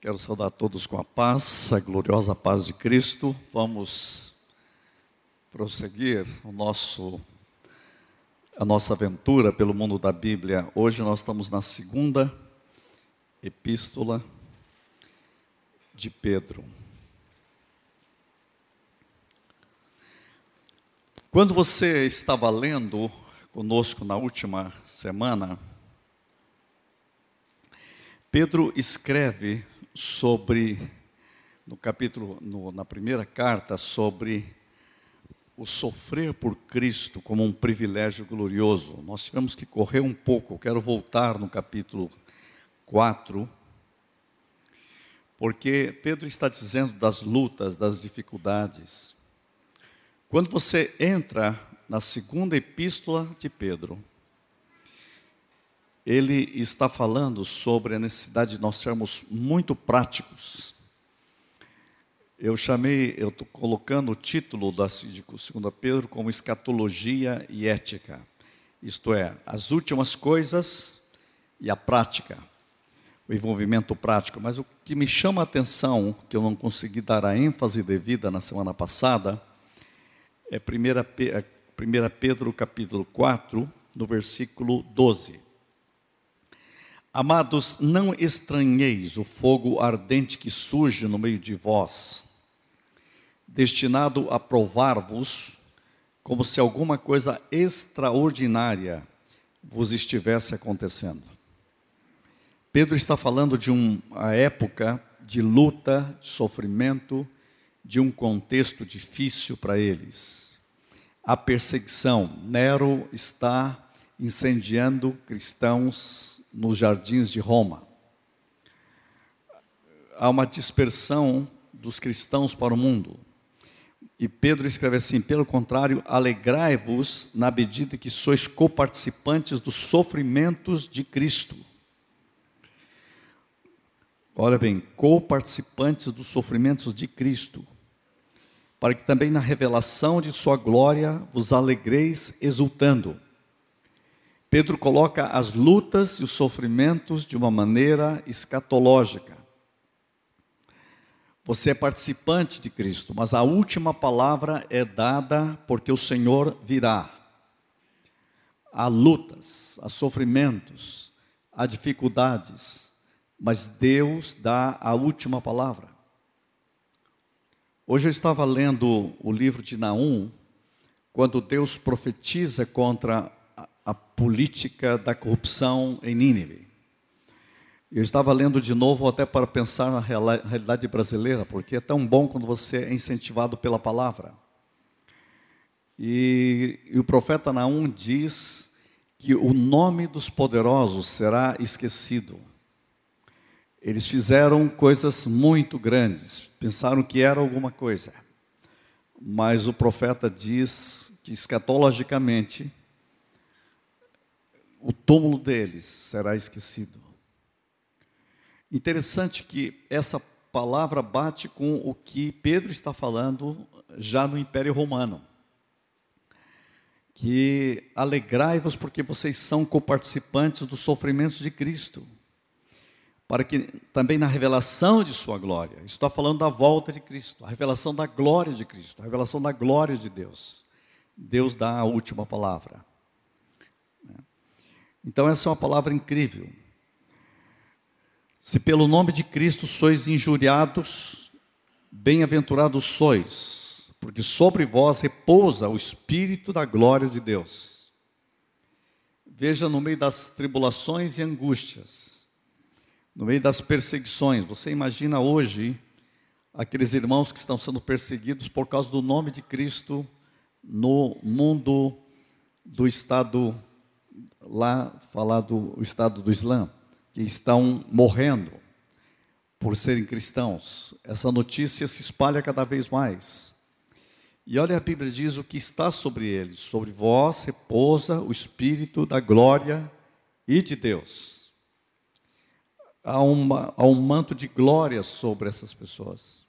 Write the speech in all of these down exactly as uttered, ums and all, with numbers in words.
Quero saudar todos com a paz, a gloriosa paz de Cristo. Vamos prosseguir o nosso, a nossa aventura pelo mundo da Bíblia. Hoje nós estamos na segunda epístola de Pedro. Quando você estava lendo conosco na última semana, Pedro escreve sobre, no capítulo, no, na primeira carta, sobre o sofrer por Cristo como um privilégio glorioso. Nós tivemos que correr um pouco, quero voltar no capítulo quatro, porque Pedro está dizendo das lutas, das dificuldades. Quando você entra na segunda epístola de Pedro, ele está falando sobre a necessidade de nós sermos muito práticos. Eu chamei, eu estou colocando o título da segunda Pedro como escatologia e ética. Isto é, as últimas coisas e a prática, o envolvimento prático. Mas o que me chama a atenção, que eu não consegui dar a ênfase devida na semana passada, é primeira Pedro capítulo quatro, no versículo doze. Amados, não estranheis o fogo ardente que surge no meio de vós, destinado a provar-vos, como se alguma coisa extraordinária vos estivesse acontecendo. Pedro está falando de uma época de luta, de sofrimento, de um contexto difícil para eles. A perseguição. Nero está incendiando cristãos nos jardins de Roma. Há uma dispersão dos cristãos para o mundo. E Pedro escreve assim: pelo contrário, alegrai-vos na medida que sois coparticipantes dos sofrimentos de Cristo. Olha bem, coparticipantes dos sofrimentos de Cristo, para que também na revelação de sua glória vos alegreis exultando. Pedro coloca as lutas e os sofrimentos de uma maneira escatológica. Você é participante de Cristo, mas a última palavra é dada porque o Senhor virá. Há lutas, há sofrimentos, há dificuldades, mas Deus dá a última palavra. Hoje eu estava lendo o livro de Naum, quando Deus profetiza contra a política da corrupção em Nínive. Eu estava lendo de novo até para pensar na realidade brasileira, porque é tão bom quando você é incentivado pela palavra. E, e o profeta Naum diz que o nome dos poderosos será esquecido. Eles fizeram coisas muito grandes, pensaram que era alguma coisa. Mas o profeta diz que escatologicamente o túmulo deles será esquecido. Interessante que essa palavra bate com o que Pedro está falando já no Império Romano. Que alegrai-vos porque vocês são coparticipantes dos sofrimentos de Cristo, para que também na revelação de sua glória, isso está falando da volta de Cristo, a revelação da glória de Cristo, a revelação da glória de Deus. Deus dá a última palavra. Então essa é uma palavra incrível. Se pelo nome de Cristo sois injuriados, bem-aventurados sois, porque sobre vós repousa o Espírito da glória de Deus. Veja, no meio das tribulações e angústias, no meio das perseguições, você imagina hoje aqueles irmãos que estão sendo perseguidos por causa do nome de Cristo no mundo do Estado lá falar do Estado do Islã, que estão morrendo por serem cristãos. Essa notícia se espalha cada vez mais. E olha, a Bíblia diz o que está sobre eles: sobre vós repousa o Espírito da glória e de Deus. Há, uma, há um manto de glória sobre essas pessoas.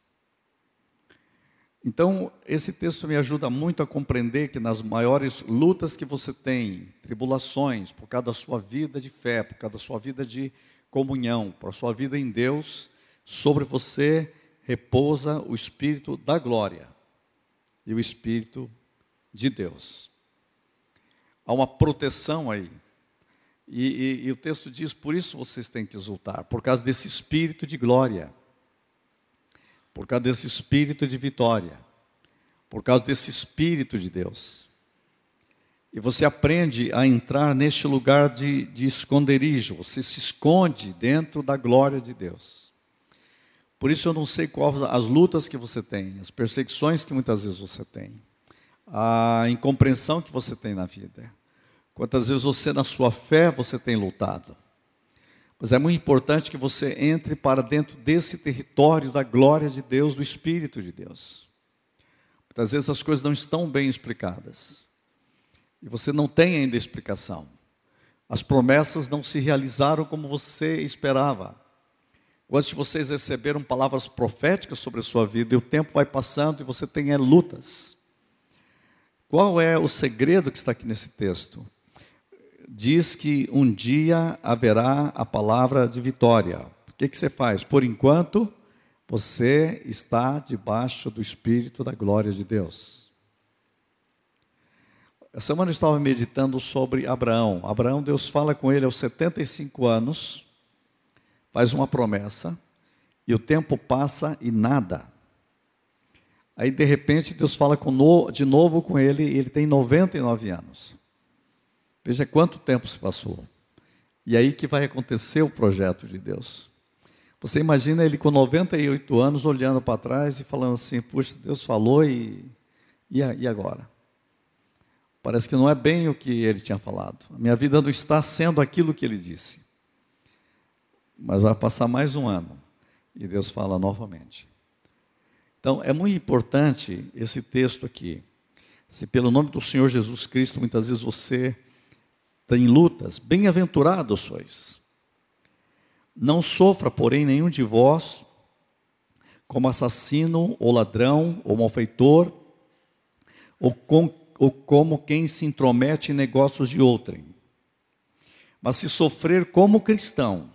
Então, esse texto me ajuda muito a compreender que nas maiores lutas que você tem, tribulações, por causa da sua vida de fé, por causa da sua vida de comunhão, por sua vida em Deus, Sobre você repousa o Espírito da glória e o Espírito de Deus. Há uma proteção aí. E, e, e o texto diz, por isso vocês têm que exultar, por causa desse Espírito de glória, por causa desse Espírito de vitória, por causa desse Espírito de Deus. E você aprende a entrar neste lugar de, de esconderijo, você se esconde dentro da glória de Deus. Por isso eu não sei quais as lutas que você tem, as perseguições que muitas vezes você tem, a incompreensão que você tem na vida. Quantas vezes você, na sua fé, você tem lutado. Mas é muito importante que você entre para dentro desse território da glória de Deus, do Espírito de Deus. Muitas vezes as coisas não estão bem explicadas. E você não tem ainda explicação. As promessas não se realizaram como você esperava. Quantos de vocês receberam palavras proféticas sobre a sua vida e o tempo vai passando e você tem é, lutas? Qual é o segredo que está aqui nesse texto? Diz que um dia haverá a palavra de vitória. O que, que você faz? Por enquanto, você está debaixo do Espírito da glória de Deus. Essa semana eu estava meditando sobre Abraão. Abraão, Deus fala com ele aos setenta e cinco anos, faz uma promessa, e o tempo passa e nada. Aí, de repente, Deus fala com no, de novo com ele, e ele tem noventa e nove anos. Veja quanto tempo se passou. E aí que vai acontecer o projeto de Deus. Você imagina ele com noventa e oito anos, olhando para trás e falando assim, puxa, Deus falou e, e, e agora? Parece que não é bem o que ele tinha falado. A minha vida não está sendo aquilo que ele disse. Mas vai passar mais um ano. E Deus fala novamente. Então, é muito importante esse texto aqui. Se pelo nome do Senhor Jesus Cristo, muitas vezes você tem lutas, bem-aventurados sois. Não sofra, porém, nenhum de vós como assassino, ou ladrão, ou malfeitor, ou, com, ou como quem se intromete em negócios de outrem. Mas se sofrer como cristão,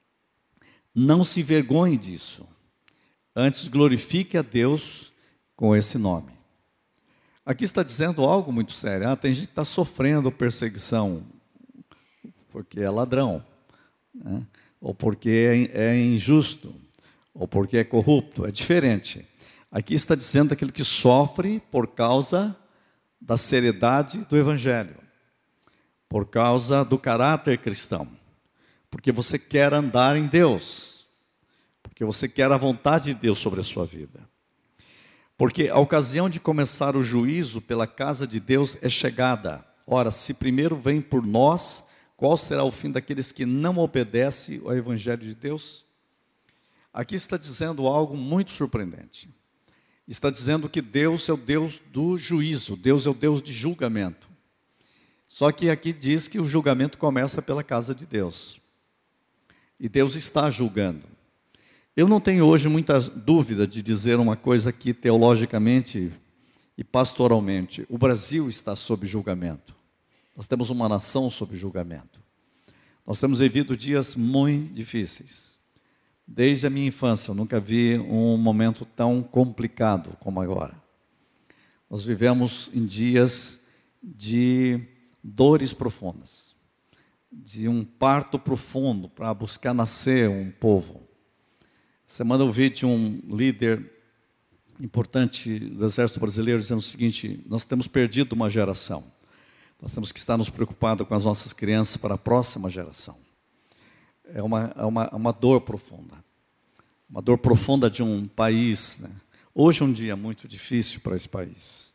não se vergonhe disso. Antes glorifique a Deus com esse nome. Aqui está dizendo algo muito sério. Ah, tem gente que está sofrendo perseguição porque é ladrão, né? Ou porque é, é injusto, ou porque é corrupto. É diferente. Aqui está dizendo aquele que sofre por causa da seriedade do Evangelho, por causa do caráter cristão, porque você quer andar em Deus, porque você quer a vontade de Deus sobre a sua vida. Porque a ocasião de começar o juízo pela casa de Deus é chegada. Ora, se primeiro vem por nós, qual será o fim daqueles que não obedecem ao Evangelho de Deus? Aqui está dizendo algo muito surpreendente. Está dizendo que Deus é o Deus do juízo, Deus é o Deus de julgamento. Só que aqui diz que o julgamento começa pela casa de Deus. E Deus está julgando. Eu não tenho hoje muita dúvida de dizer uma coisa aqui teologicamente e pastoralmente. O Brasil está sob julgamento. Nós temos uma nação sob julgamento. Nós temos vivido dias muito difíceis. Desde a minha infância, eu nunca vi um momento tão complicado como agora. Nós vivemos em dias de dores profundas, de um parto profundo para buscar nascer um povo. Semana eu vi de um líder importante do Exército Brasileiro dizendo o seguinte: nós temos perdido uma geração. Nós temos que estar nos preocupados com as nossas crianças para a próxima geração. É uma, é uma, uma dor profunda. Uma dor profunda de um país, né? Hoje é um dia muito difícil para esse país.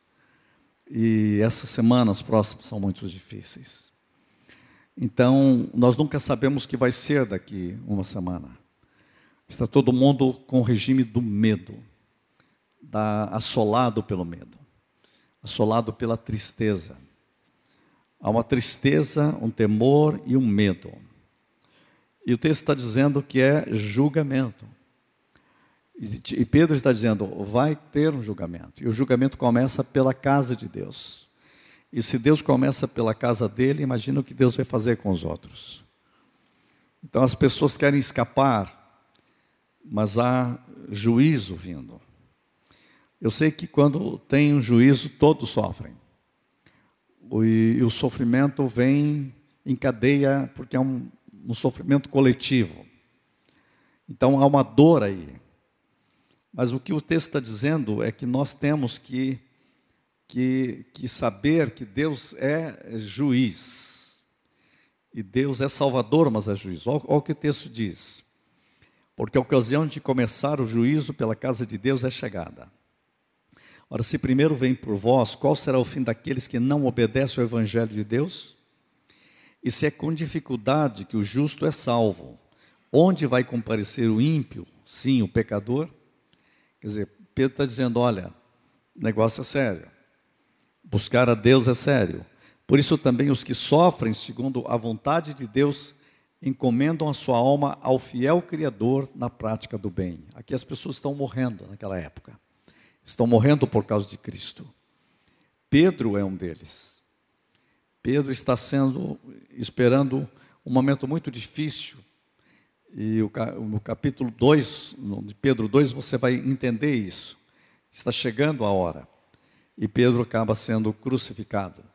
E essas semanas próximas são muito difíceis. Então, nós nunca sabemos o que vai ser daqui uma semana. Está todo mundo com o regime do medo, da, assolado pelo medo, assolado pela tristeza. Há uma tristeza, um temor e um medo. E o texto está dizendo que é julgamento. E Pedro está dizendo, vai ter um julgamento. E o julgamento começa pela casa de Deus. E se Deus começa pela casa dele, imagina o que Deus vai fazer com os outros. Então as pessoas querem escapar mas há juízo vindo. Eu sei que quando tem um juízo, todos sofrem. E o sofrimento vem em cadeia, porque é um, um sofrimento coletivo. Então há uma dor aí. Mas o que o texto está dizendo é que nós temos que, que, que saber que Deus é juiz. E Deus é salvador, mas é juiz. Olha, olha o que o texto diz. Porque a ocasião de começar o juízo pela casa de Deus é chegada. Ora, se primeiro vem por vós, qual será o fim daqueles que não obedecem ao Evangelho de Deus? E se é com dificuldade que o justo é salvo, onde vai comparecer o ímpio? Sim, o pecador. Quer dizer, Pedro está dizendo, olha, o negócio é sério. Buscar a Deus é sério. Por isso também os que sofrem segundo a vontade de Deus encomendam a sua alma ao fiel Criador na prática do bem. Aqui as pessoas estão morrendo naquela época. Estão morrendo por causa de Cristo. Pedro é um deles. Pedro está sendo, esperando um momento muito difícil. E no capítulo dois, de Pedro dois, você vai entender isso. Está chegando a hora. E Pedro acaba sendo crucificado.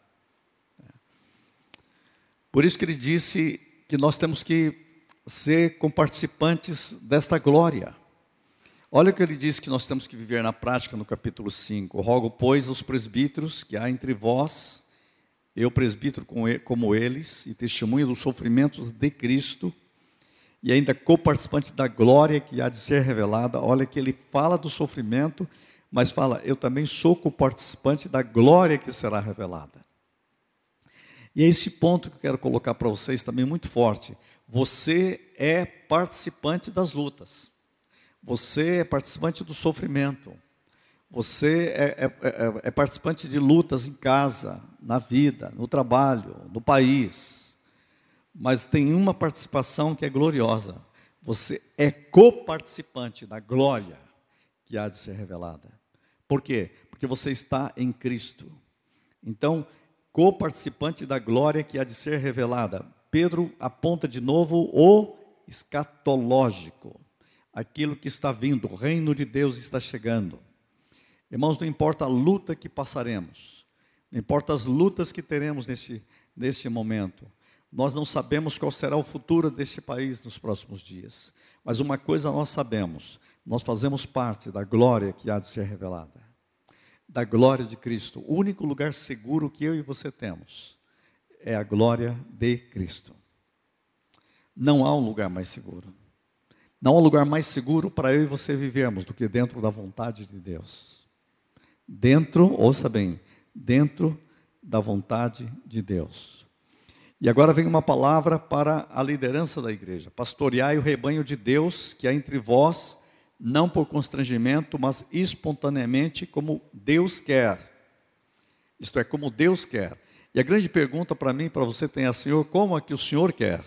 Por isso que ele disse que nós temos que ser comparticipantes desta glória. Olha o que ele diz que nós temos que viver na prática no capítulo cinco. Rogo, pois, aos presbíteros que há entre vós, eu presbítero como eles, e testemunha dos sofrimentos de Cristo, e ainda coparticipante da glória que há de ser revelada. Olha que ele fala do sofrimento, mas fala, eu também sou coparticipante da glória que será revelada. E é esse ponto que eu quero colocar para vocês também muito forte. Você é participante das lutas. Você é participante do sofrimento. Você é, é, é, é participante de lutas em casa, na vida, no trabalho, no país. Mas tem uma participação que é gloriosa. Você é coparticipante da glória que há de ser revelada. Por quê? Porque você está em Cristo. Então, coparticipante da glória que há de ser revelada. Pedro aponta de novo o escatológico. Aquilo que está vindo, o reino de Deus está chegando. Irmãos, não importa a luta que passaremos, não importa as lutas que teremos nesse, nesse momento, nós não sabemos qual será o futuro deste país nos próximos dias, mas uma coisa nós sabemos, nós fazemos parte da glória que há de ser revelada, da glória de Cristo. O único lugar seguro que eu e você temos é a glória de Cristo. Não há um lugar mais seguro. Não há um lugar mais seguro para eu e você vivermos do que dentro da vontade de Deus. Dentro, ouça bem, dentro da vontade de Deus. E agora vem uma palavra para a liderança da igreja. Pastoreai o rebanho de Deus que há entre vós, não por constrangimento, mas espontaneamente, como Deus quer. Isto é, como Deus quer. E a grande pergunta para mim e para você tem a Senhor, como é que o Senhor quer?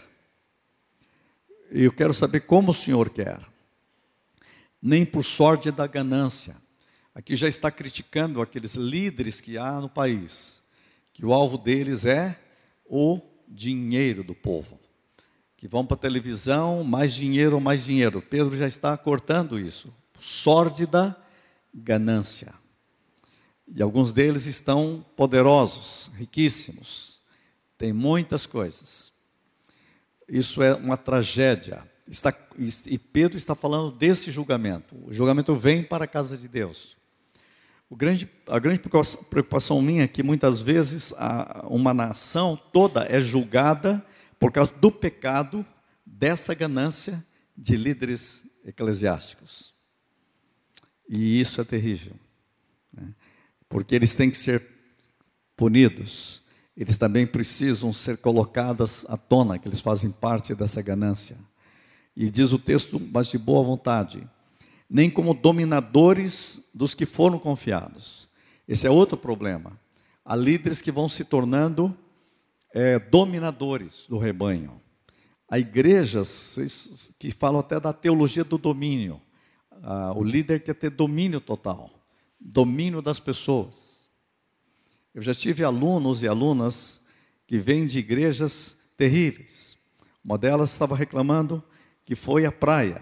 E eu quero saber como o Senhor quer. Nem por sorte da ganância. Aqui já está criticando aqueles líderes que há no país, que o alvo deles é o dinheiro do povo. Que vão para a televisão, mais dinheiro, mais dinheiro. Pedro já está cortando isso. Sórdida ganância. E alguns deles estão poderosos, riquíssimos. Tem muitas coisas. Isso é uma tragédia. Está, e Pedro está falando desse julgamento. O julgamento vem para a casa de Deus. O grande, a grande preocupação minha é que muitas vezes a, uma nação toda é julgada por causa do pecado dessa ganância de líderes eclesiásticos. E isso é terrível, né? Porque eles têm que ser punidos. Eles também precisam ser colocados à tona, que eles fazem parte dessa ganância. E diz o texto, mas de boa vontade, nem como dominadores dos que foram confiados. Esse é outro problema. Há líderes que vão se tornando é, dominadores do rebanho. Há igrejas que falam até da teologia do domínio. Ah, o líder quer ter domínio total, domínio das pessoas. Eu já tive alunos e alunas que vêm de igrejas terríveis. Uma delas estava reclamando que foi à praia.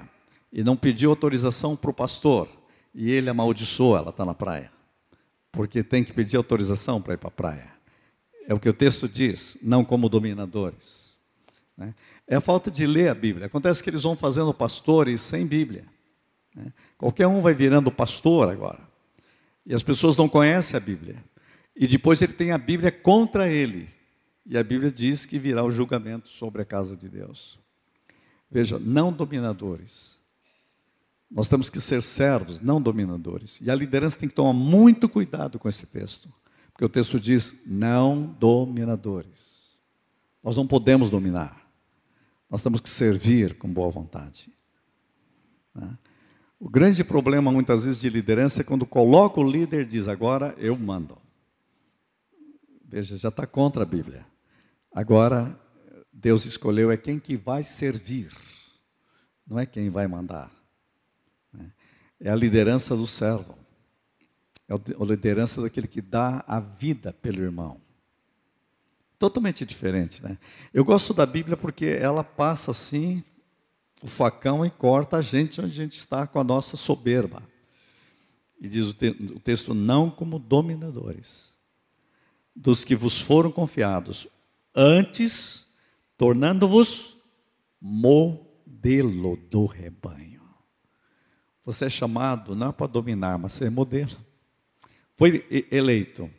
e não pediu autorização para o pastor, e ele amaldiçoou, ela está na praia, porque tem que pedir autorização para ir para a praia. É o que o texto diz, não como dominadores. Né? É a falta de ler a Bíblia. Acontece que eles vão fazendo pastores sem Bíblia. Né? Qualquer um vai virando pastor agora. E as pessoas não conhecem a Bíblia. E depois ele tem a Bíblia contra ele. E a Bíblia diz que virá o julgamento sobre a casa de Deus. Veja, não dominadores. Nós temos que ser servos, não dominadores. E a liderança tem que tomar muito cuidado com esse texto. Porque o texto diz, não dominadores. Nós não podemos dominar. Nós temos que servir com boa vontade. Né? O grande problema, muitas vezes, de liderança é quando coloca o líder e diz, agora eu mando. Veja, já está contra a Bíblia. Agora, Deus escolheu é quem que vai servir, não é quem vai mandar. É a liderança do servo. É a liderança daquele que dá a vida pelo irmão. Totalmente diferente, né? Eu gosto da Bíblia porque ela passa assim, o facão e corta a gente onde a gente está com a nossa soberba. E diz o, te- o texto, não como dominadores, dos que vos foram confiados, antes tornando-vos modelo do rebanho. Você é chamado não é para dominar, mas ser modelo. Foi eleito,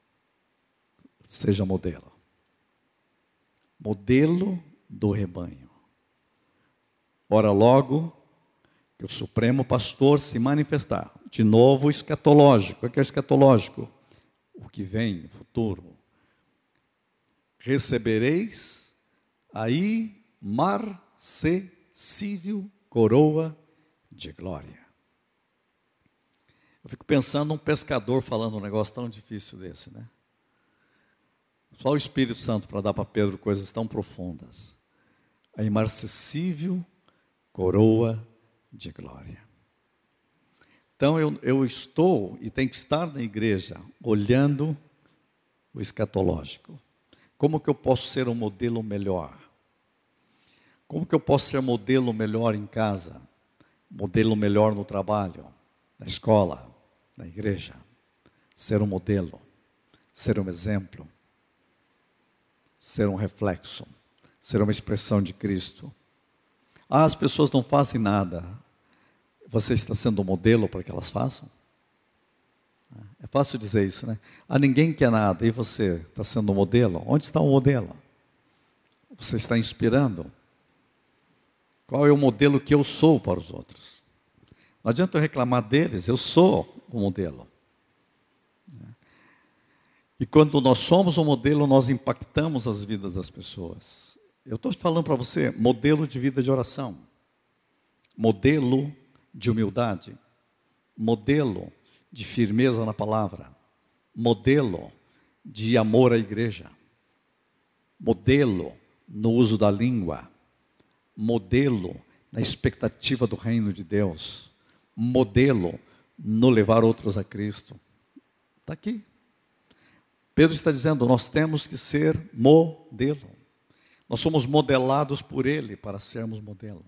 seja modelo. Modelo do rebanho. Ora logo que o Supremo Pastor se manifestar. De novo, escatológico. O que é escatológico? O que vem, o futuro. Recebereis aí marcessível coroa de glória. Eu fico pensando um pescador falando um negócio tão difícil desse, né? Só o Espírito Santo para dar para Pedro coisas tão profundas. A imarcessível coroa de glória. Então eu, eu estou e tenho que estar na igreja olhando o escatológico. Como que eu posso ser um modelo melhor? Como que eu posso ser modelo melhor em casa? Modelo melhor no trabalho, na escola, na igreja? Ser um modelo, ser um exemplo, ser um reflexo, ser uma expressão de Cristo. Ah, as pessoas não fazem nada. Você está sendo um modelo para que elas façam? É fácil dizer isso, né? Ah, ninguém quer nada, e você está sendo um modelo? Onde está o modelo? Você está inspirando? Qual é o modelo que eu sou para os outros? Não adianta eu reclamar deles, eu sou o modelo. E quando nós somos um modelo, nós impactamos as vidas das pessoas. Eu estou falando para você, modelo de vida de oração, modelo de humildade, modelo de firmeza na palavra, modelo de amor à igreja, modelo no uso da língua, modelo na expectativa do reino de Deus, modelo no levar outros a Cristo. Está aqui. Pedro está dizendo, nós temos que ser modelo. Nós somos modelados por Ele para sermos modelo.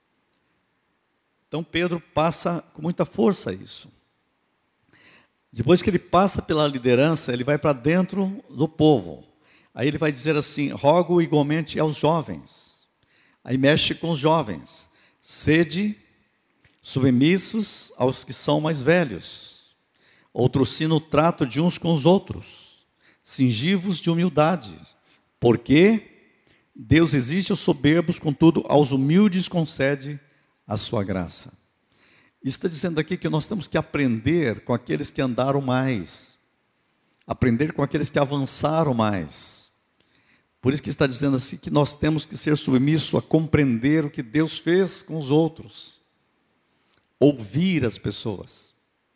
Então Pedro passa com muita força isso. Depois que ele passa pela liderança, ele vai para dentro do povo. Aí ele vai dizer assim, rogo igualmente aos jovens. Aí mexe com os jovens. Sede submissos aos que são mais velhos. Outrocina o trato de uns com os outros. Cingivos de humildade. Porque Deus exige aos soberbos, contudo, aos humildes concede a sua graça. Isso está dizendo aqui que nós temos que aprender com aqueles que andaram mais. Aprender com aqueles que avançaram mais. Por isso que está dizendo assim que nós temos que ser submissos a compreender o que Deus fez com os outros. Ouvir as pessoas.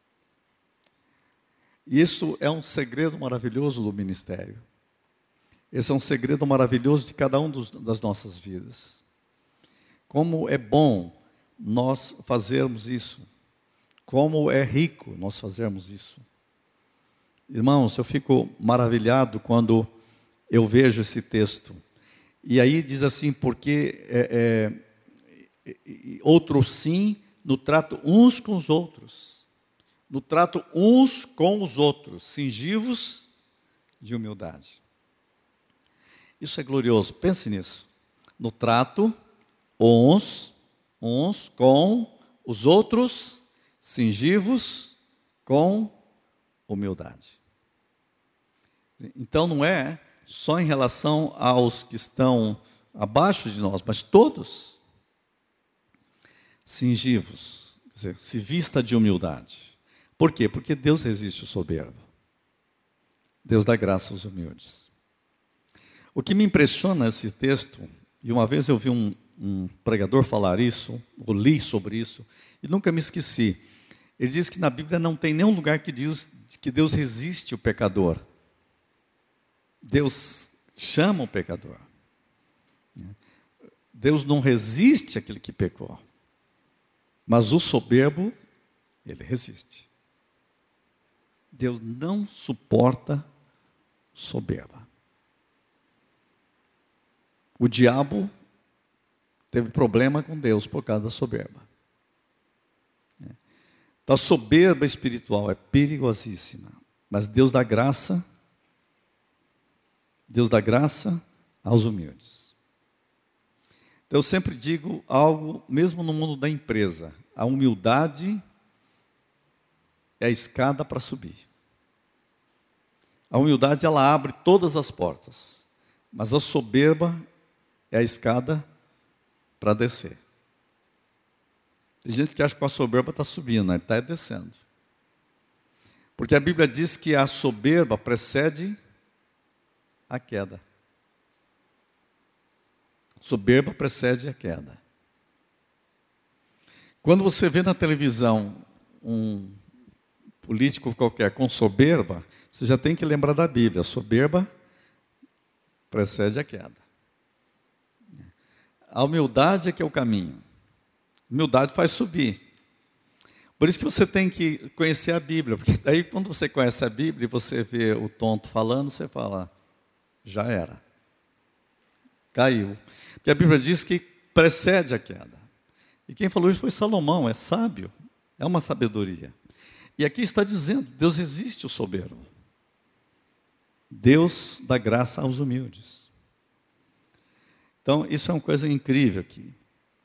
E isso é um segredo maravilhoso do ministério. Esse é um segredo maravilhoso de cada um dos, das nossas vidas. Como é bom nós fazermos isso. Como é rico nós fazermos isso. Irmãos, eu fico maravilhado quando eu vejo esse texto. E aí diz assim, porque é, é, e, e outro sim no trato uns com os outros. No trato uns com os outros, cingivos de humildade. Isso é glorioso, pense nisso. No trato uns, uns com os outros, cingivos com humildade. Então não é só em relação aos que estão abaixo de nós, mas todos cingivos, quer dizer, se vista de humildade. Por quê? Porque Deus resiste o soberbo. Deus dá graça aos humildes. O que me impressiona nesse texto, e uma vez eu vi um, um pregador falar isso, ou li sobre isso, e nunca me esqueci. Ele diz que na Bíblia não tem nenhum lugar que diz que Deus resiste o pecador. Deus chama o pecador. Deus não resiste aquele que pecou. Mas o soberbo, ele resiste. Deus não suporta soberba. O diabo teve problema com Deus por causa da soberba. Então, a soberba espiritual é perigosíssima. Mas Deus dá graça, Deus dá graça aos humildes. Então, eu sempre digo algo, mesmo no mundo da empresa, a humildade é a escada para subir. A humildade, ela abre todas as portas, mas a soberba é a escada para descer. Tem gente que acha que com a soberba está subindo, né? Ele está descendo. Porque a Bíblia diz que a soberba precede a queda. Soberba precede a queda. Quando você vê na televisão um político qualquer com soberba, você já tem que lembrar da Bíblia. A soberba precede a queda. A humildade é que é o caminho. A humildade faz subir. Por isso que você tem que conhecer a Bíblia, porque daí quando você conhece a Bíblia e você vê o tonto falando, você fala, já era. Caiu. Porque a Bíblia diz que precede a queda. E quem falou isso foi Salomão, é sábio, é uma sabedoria. E aqui está dizendo, Deus resiste o soberbo. Deus dá graça aos humildes. Então, isso é uma coisa incrível aqui.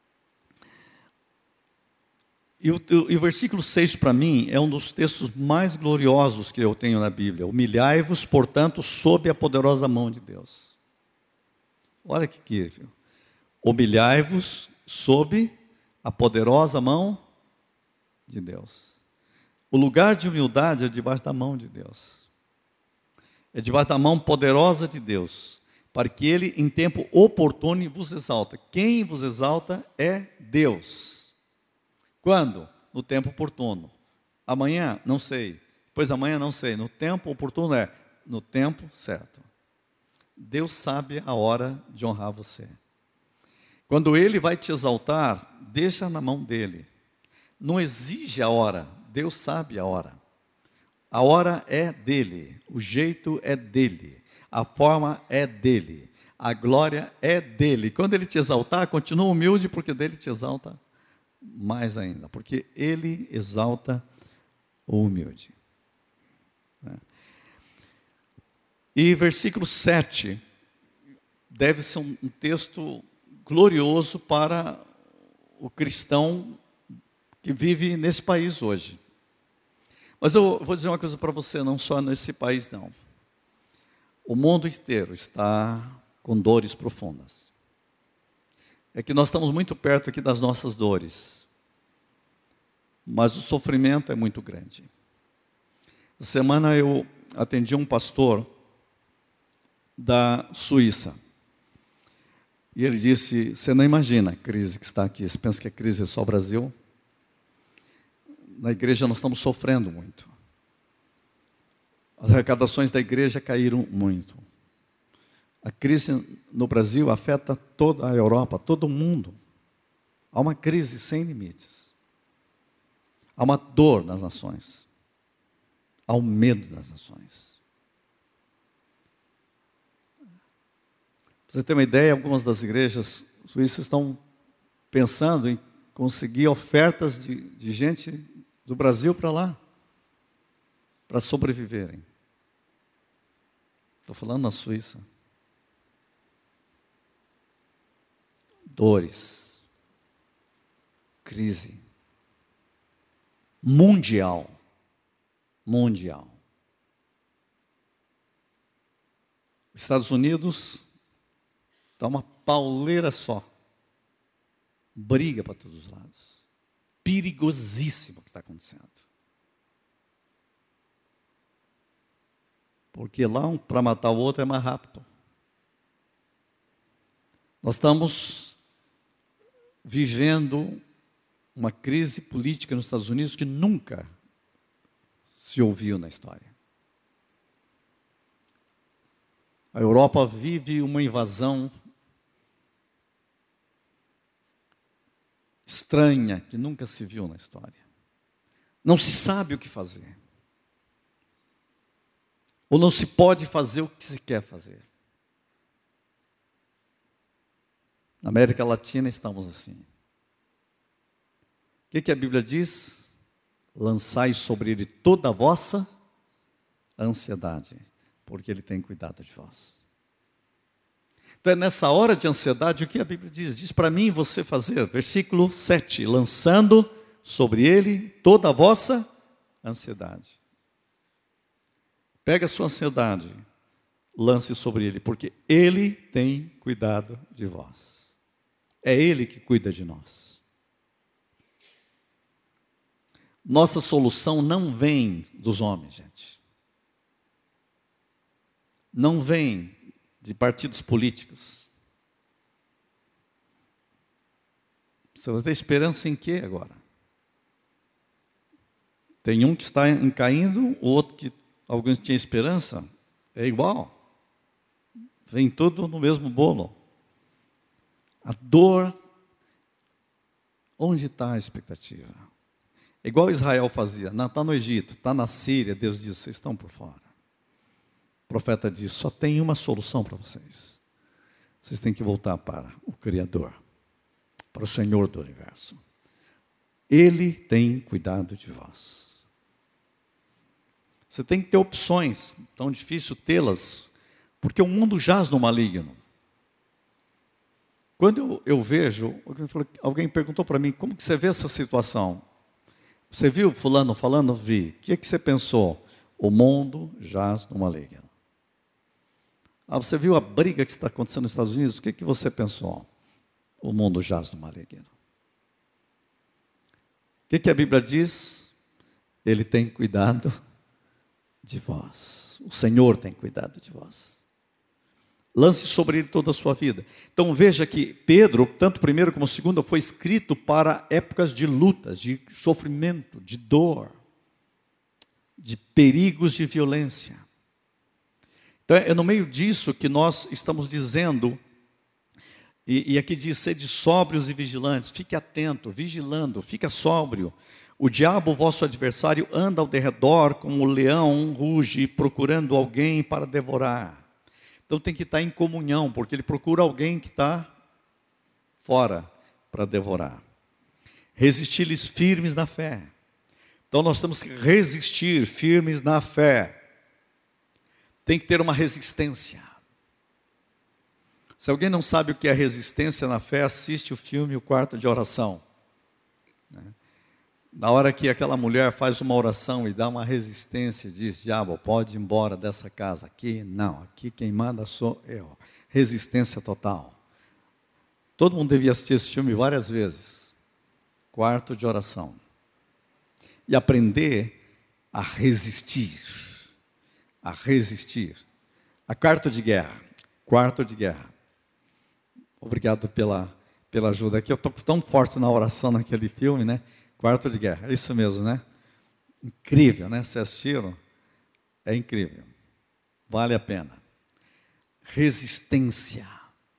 E o, e o versículo seis, para mim, é um dos textos mais gloriosos que eu tenho na Bíblia. Humilhai-vos, portanto, sob a poderosa mão de Deus. Olha que incrível. Humilhai-vos sob a poderosa mão de Deus. O lugar de humildade é debaixo da mão de Deus. É debaixo da mão poderosa de Deus, para que Ele, em tempo oportuno, vos exalta. Quem vos exalta é Deus. Quando? No tempo oportuno. Amanhã? Não sei. Depois amanhã? Não sei. No tempo oportuno é no tempo certo. Deus sabe a hora de honrar você. Quando Ele vai te exaltar, deixa na mão dEle. Não exige a hora. Deus sabe a hora. A hora é dEle. O jeito é dEle. A forma é dEle. A glória é dEle. Quando Ele te exaltar, continua humilde, porque dEle te exalta mais ainda, porque Ele exalta o humilde. E versículo sete deve ser um texto glorioso para o cristão que vive nesse país hoje. Mas eu vou dizer uma coisa para você, não só nesse país não. O mundo inteiro está com dores profundas. É que nós estamos muito perto aqui das nossas dores. Mas o sofrimento é muito grande. Essa semana eu atendi um pastor da Suíça. E ele disse, você não imagina a crise que está aqui. Você pensa que a crise é só o Brasil? Na igreja nós estamos sofrendo muito. As arrecadações da igreja caíram muito. A crise no Brasil afeta toda a Europa, todo o mundo. Há uma crise sem limites. Há uma dor nas nações. Há um medo nas nações. Para você ter uma ideia, algumas das igrejas suíças estão pensando em conseguir ofertas de, de gente do Brasil para lá, para sobreviverem. Estou falando na Suíça. Dores, crise mundial, mundial. Os Estados Unidos está uma pauleira só, briga para todos os lados, perigosíssimo o que está acontecendo. Porque lá um para matar o outro é mais rápido. Nós estamos vivendo uma crise política nos Estados Unidos que nunca se ouviu na história. A Europa vive uma invasão estranha que nunca se viu na história. Não se sabe o que fazer. Ou não se pode fazer o que se quer fazer. Na América Latina estamos assim. O que, que a Bíblia diz? Lançai sobre ele toda a vossa ansiedade, porque ele tem cuidado de vós. Então é nessa hora de ansiedade, o que a Bíblia diz? Diz para mim e você fazer, versículo sete, lançando sobre ele toda a vossa ansiedade. Pega a sua ansiedade, lance sobre ele, porque ele tem cuidado de vós. É ele que cuida de nós. Nossa solução não vem dos homens, gente. Não vem de partidos políticos. Você vai ter esperança em quê agora? Tem um que está caindo, o outro que alguns tinham esperança. É igual. Vem tudo no mesmo bolo. A dor, onde está a expectativa? É igual Israel fazia, não está no Egito, está na Síria, Deus diz, vocês estão por fora. O profeta diz, só tem uma solução para vocês. Vocês têm que voltar para o Criador, para o Senhor do Universo. Ele tem cuidado de vós. Você tem que ter opções, tão difícil tê-las, porque o mundo jaz no maligno. Quando eu, eu vejo, alguém perguntou para mim, como que você vê essa situação? Você viu fulano falando? Vi. O que, que você pensou? O mundo jaz no maligno. Ah, você viu a briga que está acontecendo nos Estados Unidos? O que, que você pensou? O mundo jaz no maligno. O que, que a Bíblia diz? Ele tem cuidado de vós. O Senhor tem cuidado de vós. Lance sobre ele toda a sua vida. Então veja que Pedro, tanto primeiro como segundo, foi escrito para épocas de lutas, de sofrimento, de dor, de perigos de violência. Então é no meio disso que nós estamos dizendo, e, e aqui diz, sede sóbrios e vigilantes, fique atento, vigilando, fica sóbrio. O diabo, vosso adversário, anda ao derredor como o leão ruge, procurando alguém para devorar. Então tem que estar em comunhão, porque ele procura alguém que está fora para devorar. Resistir-lhes firmes na fé. Então nós temos que resistir firmes na fé. Tem que ter uma resistência. Se alguém não sabe o que é resistência na fé, assiste o filme O Quarto de Oração. Na hora que aquela mulher faz uma oração e dá uma resistência, diz, diabo, pode ir embora dessa casa. Aqui não, aqui quem manda sou eu. Resistência total. Todo mundo devia assistir esse filme várias vezes. Quarto de Oração. E aprender a resistir. A resistir. A quarto de guerra. Quarto de guerra. Obrigado pela, pela ajuda aqui. Eu estou tão forte na oração naquele filme, né? Quarto de guerra, é isso mesmo, né? Incrível, né? Vocês assistiram? É incrível. Vale a pena. Resistência.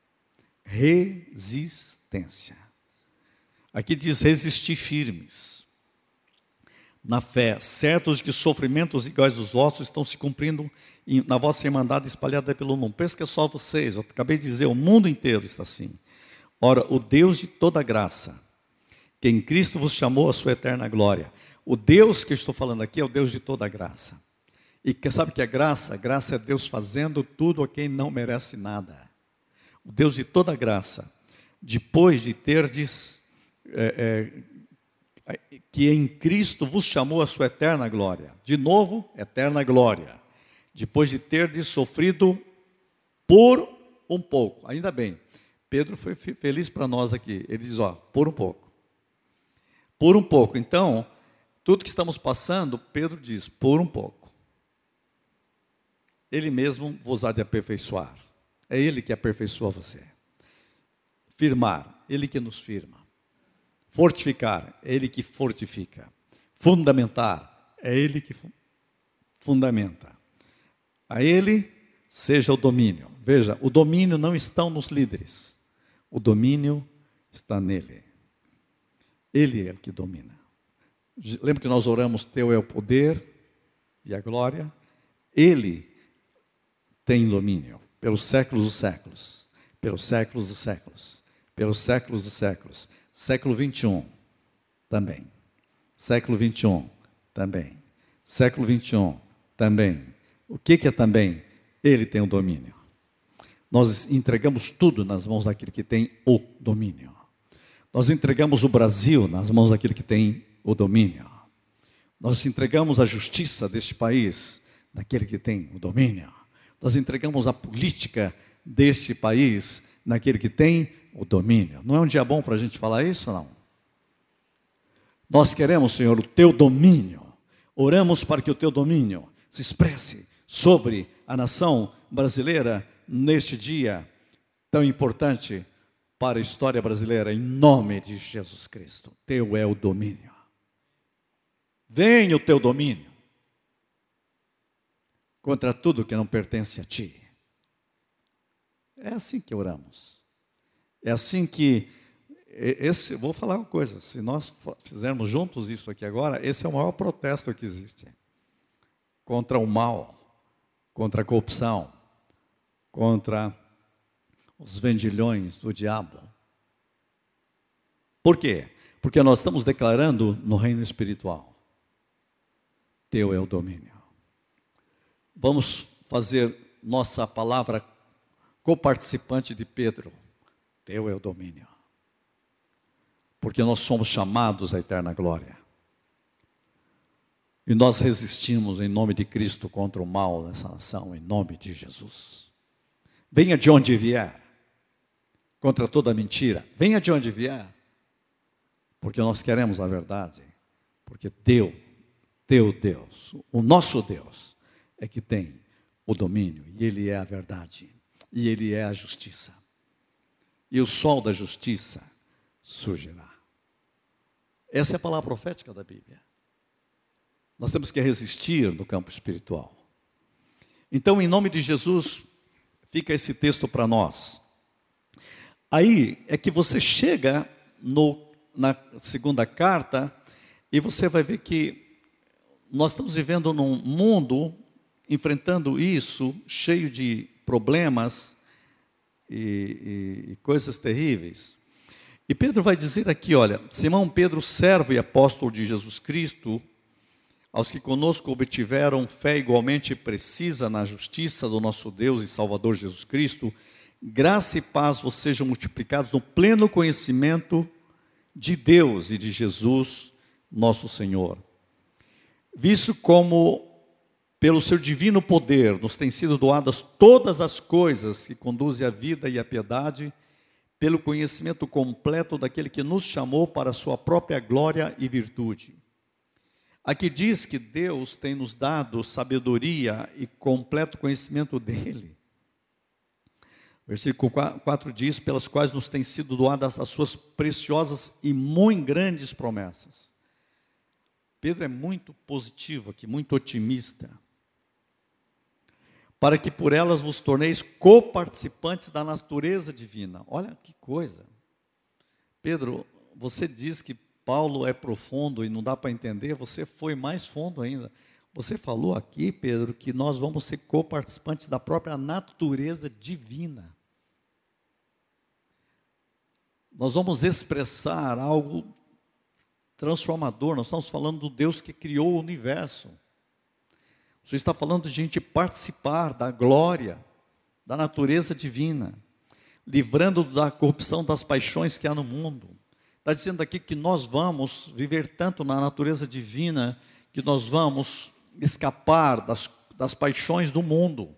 Resistência. Aqui diz resistir firmes. Na fé, certos de que sofrimentos iguais aos vossos estão se cumprindo na vossa irmandade espalhada pelo mundo. Pensa que é só vocês. Eu acabei de dizer, o mundo inteiro está assim. Ora, o Deus de toda graça, que em Cristo vos chamou à sua eterna glória. O Deus que eu estou falando aqui é o Deus de toda graça. E que sabe que é graça? Graça é Deus fazendo tudo a quem não merece nada. O Deus de toda graça, depois de terdes, é, é, que em Cristo vos chamou à sua eterna glória. De novo, eterna glória. Depois de terdes sofrido por um pouco. Ainda bem, Pedro foi feliz para nós aqui. Ele diz, ó, por um pouco. Por um pouco. Então, tudo que estamos passando, Pedro diz, por um pouco. Ele mesmo vos há de aperfeiçoar. É Ele que aperfeiçoa você. Firmar, Ele que nos firma. Fortificar, é Ele que fortifica. Fundamentar, é Ele que fundamenta. A Ele seja o domínio. Veja, o domínio não está nos líderes. O domínio está nele. Ele é o que domina. Lembra que nós oramos, teu é o poder e a glória? Ele tem domínio pelos séculos dos séculos, pelos séculos dos séculos, pelos séculos dos séculos. Século vinte e um, também. Século vinte e um, também. Século vinte e um, também. O que que é também? Ele tem o domínio. Nós entregamos tudo nas mãos daquele que tem o domínio. Nós entregamos o Brasil nas mãos daquele que tem o domínio. Nós entregamos a justiça deste país naquele que tem o domínio. Nós entregamos a política deste país naquele que tem o domínio. Não é um dia bom para a gente falar isso, não? Nós queremos, Senhor, o teu domínio. Oramos para que o teu domínio se expresse sobre a nação brasileira neste dia tão importante para a história brasileira, em nome de Jesus Cristo. Teu é o domínio. Venha o teu domínio contra tudo que não pertence a ti. É assim que oramos. É assim que, esse, vou falar uma coisa, se nós fizermos juntos isso aqui agora, esse é o maior protesto que existe. Contra o mal, contra a corrupção, contra os vendilhões do diabo. Por quê? Porque nós estamos declarando no reino espiritual. Teu é o domínio. Vamos fazer nossa palavra coparticipante de Pedro. Teu é o domínio. Porque nós somos chamados à eterna glória. E nós resistimos em nome de Cristo contra o mal dessa nação, em nome de Jesus. Venha de onde vier, contra toda mentira. Venha de onde vier, porque nós queremos a verdade. Porque Deus, teu Deus, o nosso Deus, é que tem o domínio, e Ele é a verdade, e Ele é a justiça. E o sol da justiça surgirá. Essa é a palavra profética da Bíblia. Nós temos que resistir no campo espiritual. Então, em nome de Jesus, fica esse texto para nós. Aí é que você chega no, na segunda carta e você vai ver que nós estamos vivendo num mundo, enfrentando isso, cheio de problemas e, e, e coisas terríveis. E Pedro vai dizer aqui, olha, Simão Pedro, servo e apóstolo de Jesus Cristo, aos que conosco obtiveram fé igualmente precisa na justiça do nosso Deus e Salvador Jesus Cristo, graça e paz vos sejam multiplicados no pleno conhecimento de Deus e de Jesus, nosso Senhor. Visto como, pelo seu divino poder, nos têm sido doadas todas as coisas que conduzem à vida e à piedade, pelo conhecimento completo daquele que nos chamou para a sua própria glória e virtude. Aqui diz que Deus tem nos dado sabedoria e completo conhecimento dEle. Versículo quatro diz, pelas quais nos têm sido doadas as suas preciosas e muito grandes promessas. Pedro é muito positivo aqui, muito otimista. Para que por elas vos torneis coparticipantes da natureza divina. Olha que coisa. Pedro, você diz que Paulo é profundo e não dá para entender, você foi mais fundo ainda. Você falou aqui, Pedro, que nós vamos ser coparticipantes da própria natureza divina. nós vamos expressar algo transformador. Nós estamos falando do Deus que criou o universo. Você está falando de a gente participar da glória, da natureza divina, livrando da corrupção das paixões que há no mundo. Está dizendo aqui que nós vamos viver tanto na natureza divina, que nós vamos escapar das, das paixões do mundo.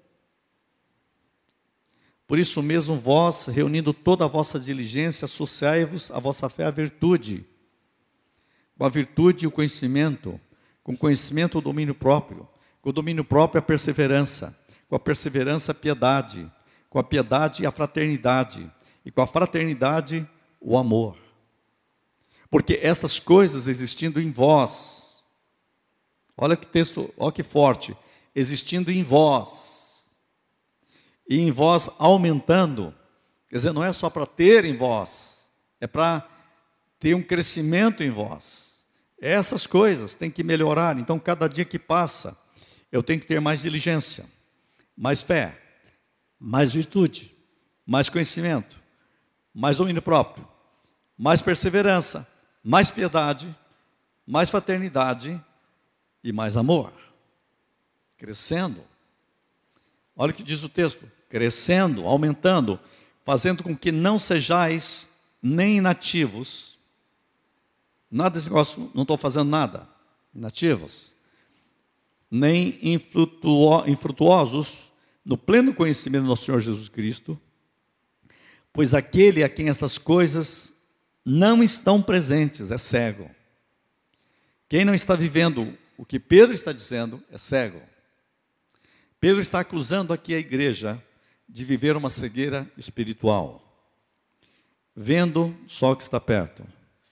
Por isso mesmo, vós, reunindo toda a vossa diligência, associai-vos à vossa fé à virtude, com a virtude e o conhecimento, com o conhecimento o domínio próprio, com o domínio próprio a perseverança, com a perseverança a piedade, com a piedade a fraternidade, e com a fraternidade o amor. Porque estas coisas existindo em vós, olha que texto, olha que forte, existindo em vós, e em vós aumentando, quer dizer, não é só para ter em vós, é para ter um crescimento em vós. Essas coisas têm que melhorar. Então, cada dia que passa, eu tenho que ter mais diligência, mais fé, mais virtude, mais conhecimento, mais domínio próprio, mais perseverança, mais piedade, mais fraternidade e mais amor. Crescendo. Olha o que diz o texto. Crescendo, aumentando, fazendo com que não sejais nem inativos. Nada desse negócio, não estou fazendo nada. Inativos. Nem infrutuo, infrutuosos no pleno conhecimento do nosso Senhor Jesus Cristo, pois aquele a quem estas coisas não estão presentes é cego. Quem não está vivendo o que Pedro está dizendo é cego. Pedro está acusando aqui a igreja de viver uma cegueira espiritual, vendo só o que está perto,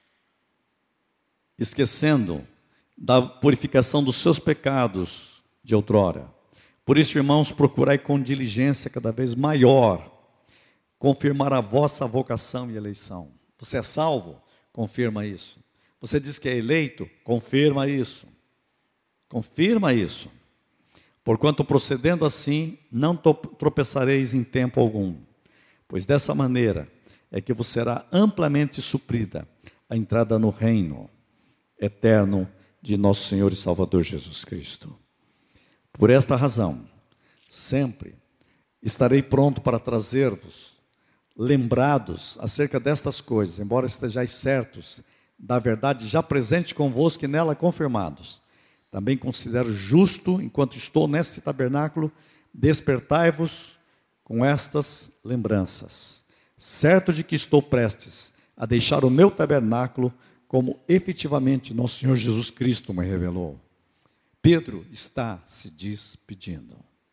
esquecendo da purificação dos seus pecados de outrora. Por isso, irmãos, procurai com diligência cada vez maior confirmar a vossa vocação e eleição. Você é salvo? Confirma isso. Você diz que é eleito? Confirma isso. Confirma isso. Porquanto procedendo assim, não tropeçareis em tempo algum, pois dessa maneira é que vos será amplamente suprida a entrada no reino eterno de nosso Senhor e Salvador Jesus Cristo. Por esta razão, sempre estarei pronto para trazer-vos lembrados acerca destas coisas, embora estejais certos da verdade já presente convosco e nela confirmados. Também considero justo, enquanto estou neste tabernáculo, despertai-vos com estas lembranças, certo de que estou prestes a deixar o meu tabernáculo, como efetivamente nosso Senhor Jesus Cristo me revelou. Pedro está se despedindo.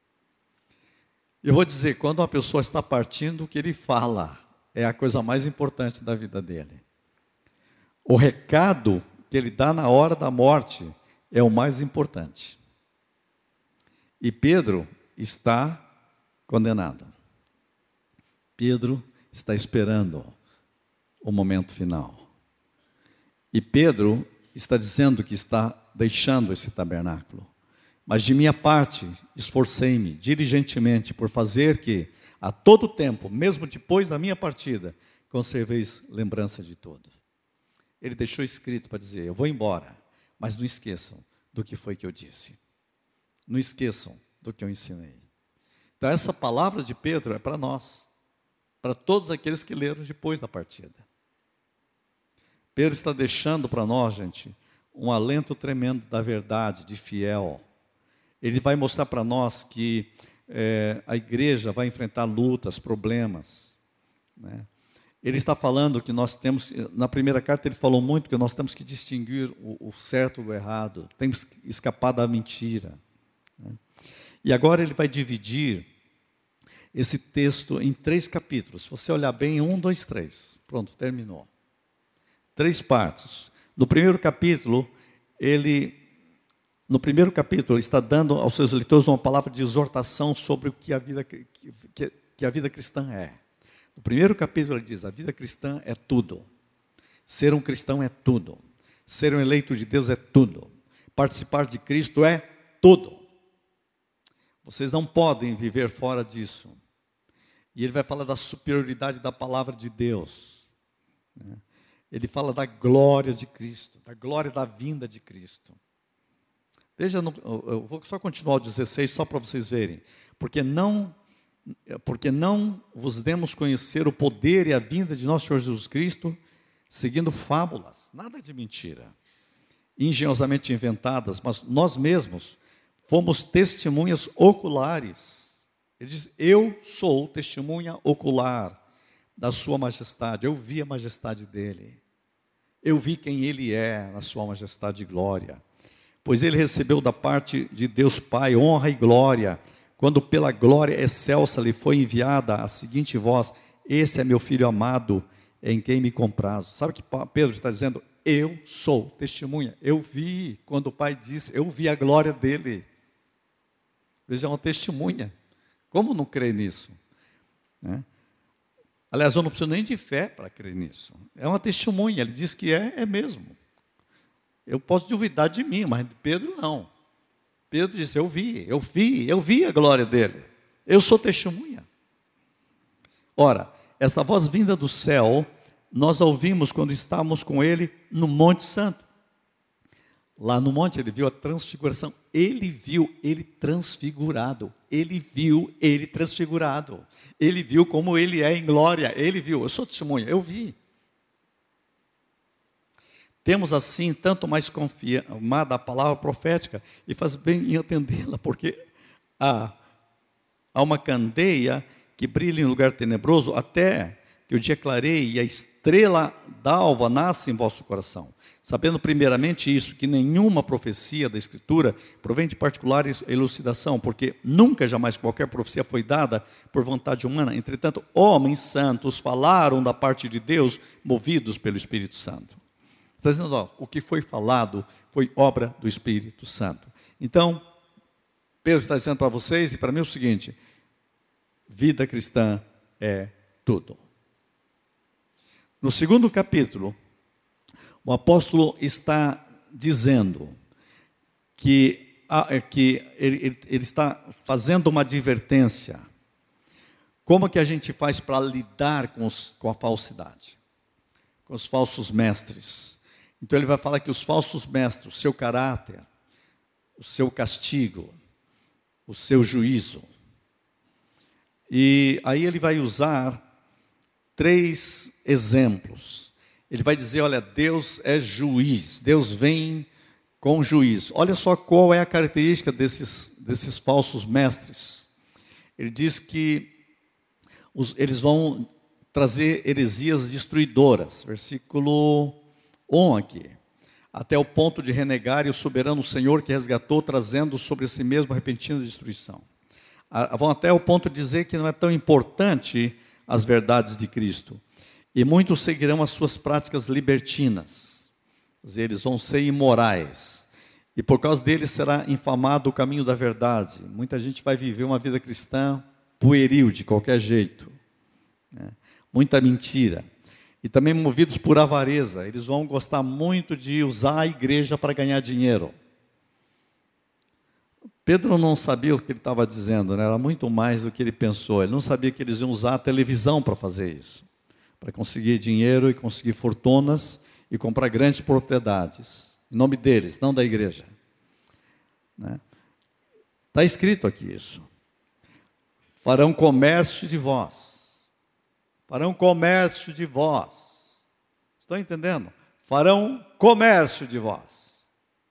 Eu vou dizer, quando uma pessoa está partindo, o que ele fala é a coisa mais importante da vida dele. O recado que ele dá na hora da morte é o mais importante. E Pedro está condenado. Pedro está esperando o momento final. E Pedro está dizendo que está deixando esse tabernáculo. Mas de minha parte, esforcei-me diligentemente por fazer que, a todo tempo, mesmo depois da minha partida, conserveis lembrança de tudo. Ele deixou escrito para dizer, eu vou embora, mas não esqueçam do que foi que eu disse. Não esqueçam do que eu ensinei. Então essa palavra de Pedro é para nós, para todos aqueles que leram depois da partida. Pedro está deixando para nós, gente, um alento tremendo da verdade, de fiel. Ele vai mostrar para nós que é, a igreja vai enfrentar lutas, problemas, né? Ele está falando que nós temos, na primeira carta ele falou muito que nós temos que distinguir o, o certo do errado, temos que escapar da mentira, né? E agora ele vai dividir esse texto em três capítulos. Se você olhar bem, um, dois, três. Pronto, terminou. Três partes. No primeiro capítulo, ele, no primeiro capítulo, ele está dando aos seus leitores uma palavra de exortação sobre o que a vida, que, que, que a vida cristã é. No primeiro capítulo ele diz, a vida cristã é tudo. Ser um cristão é tudo. Ser um eleito de Deus é tudo. Participar de Cristo é tudo. Vocês não podem viver fora disso. E ele vai falar da superioridade da palavra de Deus. Ele fala da glória de Cristo, da glória da vinda de Cristo. Veja, eu vou só continuar o dezesseis, só para vocês verem. Porque não, porque não vos demos conhecer o poder e a vinda de nosso Senhor Jesus Cristo, seguindo fábulas, nada de mentira, engenhosamente inventadas, mas nós mesmos fomos testemunhas oculares. Ele diz, eu sou testemunha ocular da sua majestade, eu vi a majestade dele, eu vi quem ele é na sua majestade e glória, pois ele recebeu da parte de Deus Pai honra e glória, quando pela glória excelsa lhe foi enviada a seguinte voz, esse é meu filho amado, em quem me comprazo. Sabe o que Pedro está dizendo? Eu sou testemunha, eu vi, quando o Pai disse, eu vi a glória dele. Veja, é uma testemunha. Como não crer nisso? Né? Aliás, eu não preciso nem de fé para crer nisso. É uma testemunha, ele diz que é, é mesmo. Eu posso duvidar de mim, mas Pedro não. Pedro disse, eu vi, eu vi, eu vi a glória dele. Eu sou testemunha. Ora, essa voz vinda do céu, nós a ouvimos quando estávamos com ele no Monte Santo. Lá no monte ele viu a transfiguração. Ele viu ele transfigurado. Ele viu ele transfigurado. Ele viu como ele é em glória. Ele viu, eu sou testemunha, eu vi. Temos assim tanto mais confirmada a palavra profética, e faz bem em entendê-la, porque há, há uma candeia que brilha em lugar tenebroso, até que o dia clareie e a estrela d'alva nasce em vosso coração. Sabendo primeiramente isso, que nenhuma profecia da Escritura provém de particular elucidação, porque nunca, jamais qualquer profecia foi dada por vontade humana. Entretanto, homens santos falaram da parte de Deus, movidos pelo Espírito Santo. Está dizendo, ó, o que foi falado foi obra do Espírito Santo. Então, Pedro está dizendo para vocês e para mim o seguinte, vida cristã é tudo. No segundo capítulo, o apóstolo está dizendo que, que ele, ele está fazendo uma advertência. Como que a gente faz para lidar com, os, com a falsidade? Com os falsos mestres. Então ele vai falar que os falsos mestres, o seu caráter, o seu castigo, o seu juízo. E aí ele vai usar três exemplos. Ele vai dizer, olha, Deus é juiz, Deus vem com juízo. Olha só qual é a característica desses, desses falsos mestres. Ele diz que os, eles vão trazer heresias destruidoras. Versículo um aqui. Até o ponto de renegar o soberano Senhor que resgatou, trazendo sobre si mesmo a repentina destruição. A, vão até o ponto de dizer que não é tão importante as verdades de Cristo. E muitos seguirão as suas práticas libertinas. Eles vão ser imorais. E por causa deles será infamado o caminho da verdade. Muita gente vai viver uma vida cristã pueril, de qualquer jeito. Né? Muita mentira. E também movidos por avareza. Eles vão gostar muito de usar a igreja para ganhar dinheiro. Pedro não sabia o que ele estava dizendo, né? Era muito mais do que ele pensou. Ele não sabia que eles iam usar a televisão para fazer isso. Para conseguir dinheiro e conseguir fortunas e comprar grandes propriedades. Em nome deles, não da igreja. Né? Está escrito aqui isso. Farão comércio de vós. Farão comércio de vós. Estão entendendo? Farão comércio de vós.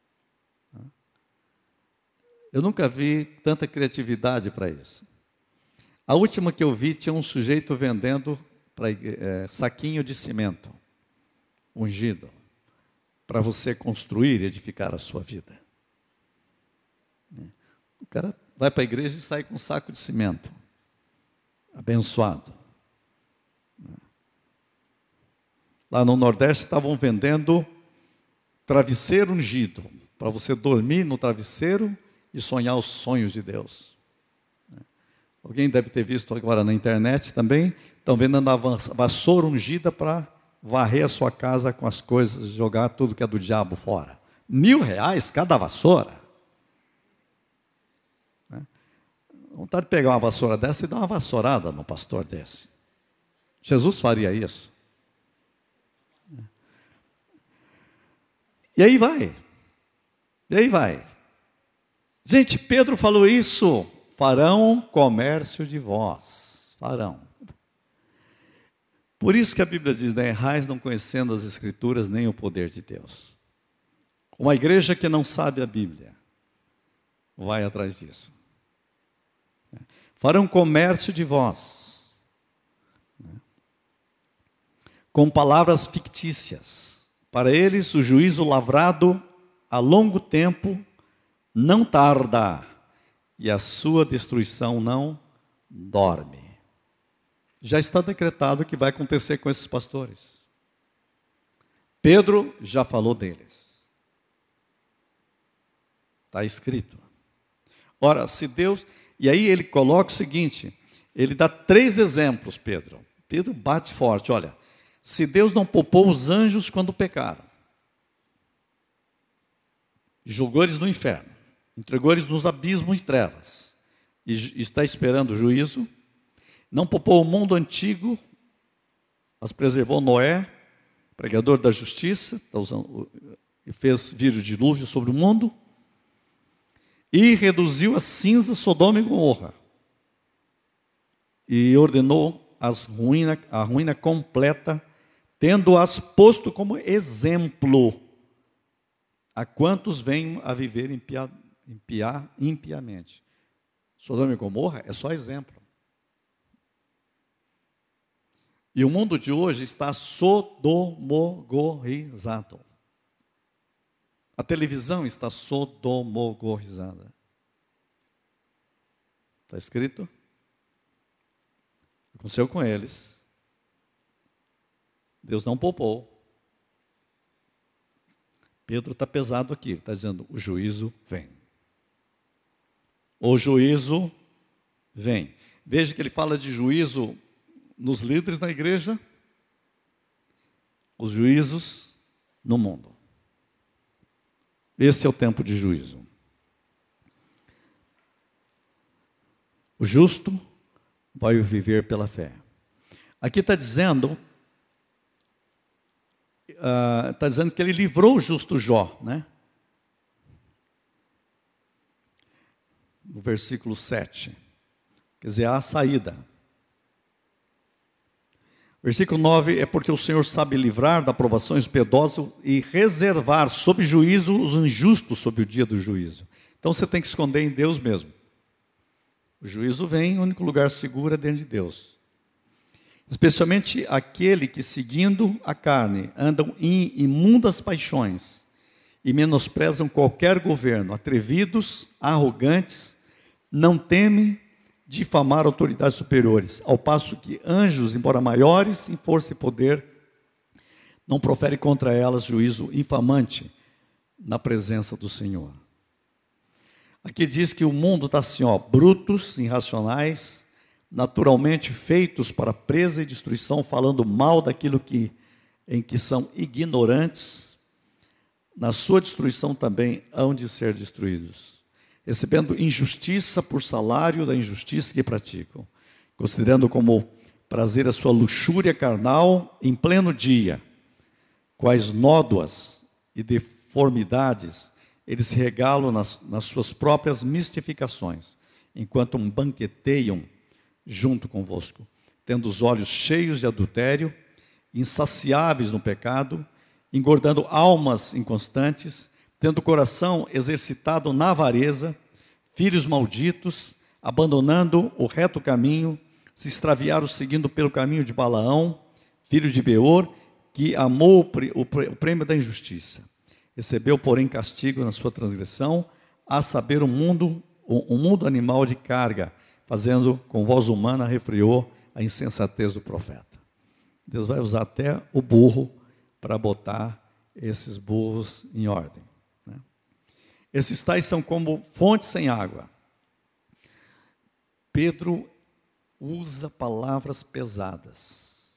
Eu nunca vi tanta criatividade para isso. A última que eu vi tinha um sujeito vendendo Pra, é, saquinho de cimento ungido para você construir e edificar a sua vida. O cara vai para a igreja e sai com um saco de cimento abençoado. Lá no Nordeste estavam vendendo travesseiro ungido para você dormir no travesseiro e sonhar os sonhos de Deus. Alguém deve ter visto agora na internet também. Estão vendendo a vassoura ungida para varrer a sua casa com as coisas, jogar tudo que é do diabo fora. Mil reais cada vassoura. Né? Vontade de pegar uma vassoura dessa e dar uma vassourada no pastor desse. Jesus faria isso. E aí vai. E aí vai. Gente, Pedro falou isso. Farão comércio de vós. Farão. Por isso que a Bíblia diz, né? Errais não conhecendo as Escrituras nem o poder de Deus. Uma igreja que não sabe a Bíblia vai atrás disso. Farão comércio de vós, com palavras fictícias. Para eles, o juízo lavrado a longo tempo não tarda, e a sua destruição não dorme. Já está decretado o que vai acontecer com esses pastores. Pedro já falou deles. Está escrito. Ora, se Deus... E aí ele coloca o seguinte, ele dá três exemplos, Pedro. Pedro bate forte, olha, se Deus não poupou os anjos quando pecaram, jogou eles no inferno, entregou eles nos abismos de trevas, e está esperando o juízo, não poupou o mundo antigo, mas preservou Noé, pregador da justiça, tá usando, e fez vir o dilúvio sobre o mundo, e reduziu a cinza Sodoma e Gomorra. E ordenou as ruína, a ruína completa, tendo-as posto como exemplo a quantos venham a viver impia, impia, impiamente. Sodoma e Gomorra é só exemplo. E o mundo de hoje está sodomogorizado. A televisão está sodomogorizada. Está escrito? Aconteceu com eles. Deus não poupou. Pedro está pesado aqui. Está dizendo, o juízo vem. O juízo vem. Veja que ele fala de juízo nos líderes da igreja. Os juízos no mundo. Esse é o tempo de juízo. O justo vai viver pela fé. Aqui está dizendo, uh, está dizendo que ele livrou o justo Jó, né? No versículo sete. Quer dizer, há a saída. Versículo nove é porque o Senhor sabe livrar da provações piedoso e reservar sob juízo os injustos sob o dia do juízo. Então você tem que esconder em Deus mesmo. O juízo vem, o único lugar seguro é dentro de Deus. Especialmente aquele que, seguindo a carne, andam em imundas paixões e menosprezam qualquer governo, atrevidos, arrogantes, não temem difamar autoridades superiores, ao passo que anjos, embora maiores em força e poder, não proferem contra elas juízo infamante na presença do Senhor. Aqui diz que o mundo está assim, ó, brutos, irracionais, naturalmente feitos para presa e destruição, falando mal daquilo que, em que são ignorantes, na sua destruição também hão de ser destruídos, recebendo injustiça por salário da injustiça que praticam, considerando como prazer a sua luxúria carnal em pleno dia, quais nódoas e deformidades eles se regalam nas, nas suas próprias mistificações, enquanto banqueteiam junto convosco, tendo os olhos cheios de adultério, insaciáveis no pecado, engordando almas inconstantes, tendo o coração exercitado na avareza, filhos malditos, abandonando o reto caminho, se extraviaram seguindo pelo caminho de Balaão, filho de Beor, que amou o prêmio da injustiça. Recebeu, porém, castigo na sua transgressão, a saber, um mundo, um mundo animal de carga, fazendo com voz humana, refreou a insensatez do profeta. Deus vai usar até o burro para botar esses burros em ordem. Né? Esses tais são como fontes sem água. Pedro usa palavras pesadas.